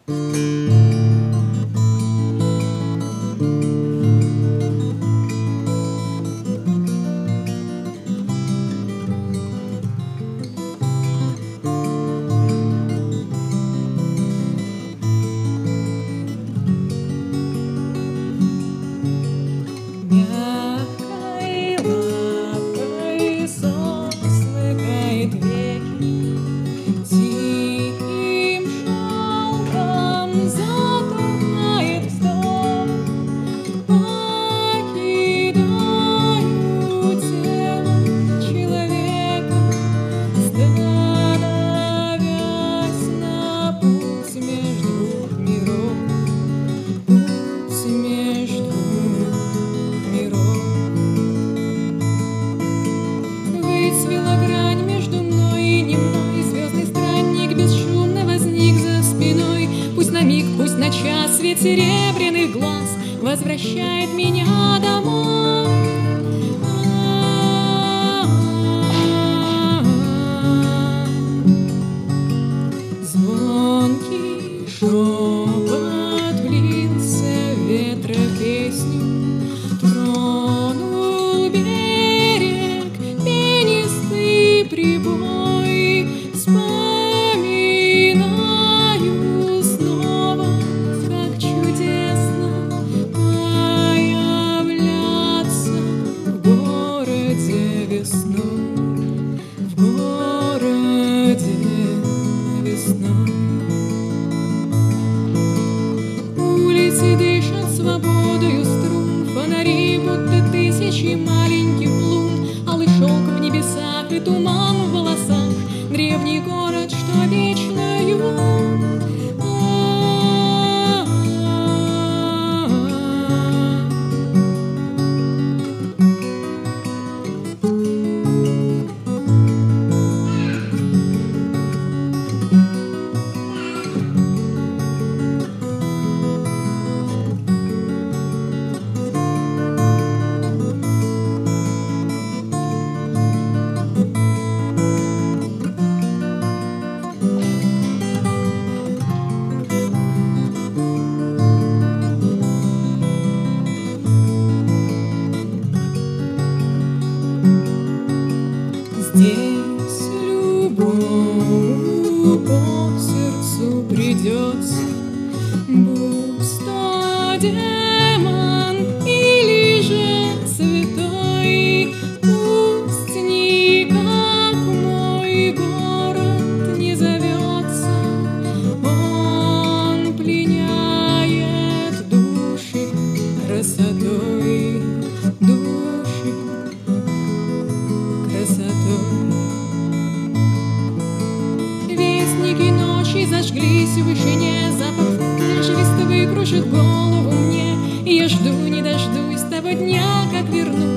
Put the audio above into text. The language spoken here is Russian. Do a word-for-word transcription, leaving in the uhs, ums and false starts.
Свет серебряных глаз возвращает меня домой. Звонкий шепот влился в ветра песню, тронул берег пенистый прибой. Вспоминаю снова, как чудесно появляться в городе весной, в городе весной. Улицы дышат свободою струн, фонари будто тысячи маленьких лун, алый шелк в небесах и туман в волосах, древний город, что вечно юн. Здесь любому по сердцу придется, будь то демон или же святой. Пусть никак мой город не зовется, он пленяет души красотой, души красотой. Вестники ночи зажглись в вышине, запах свежего кружит голову мне, и я жду, не дождусь того дня, как вернусь.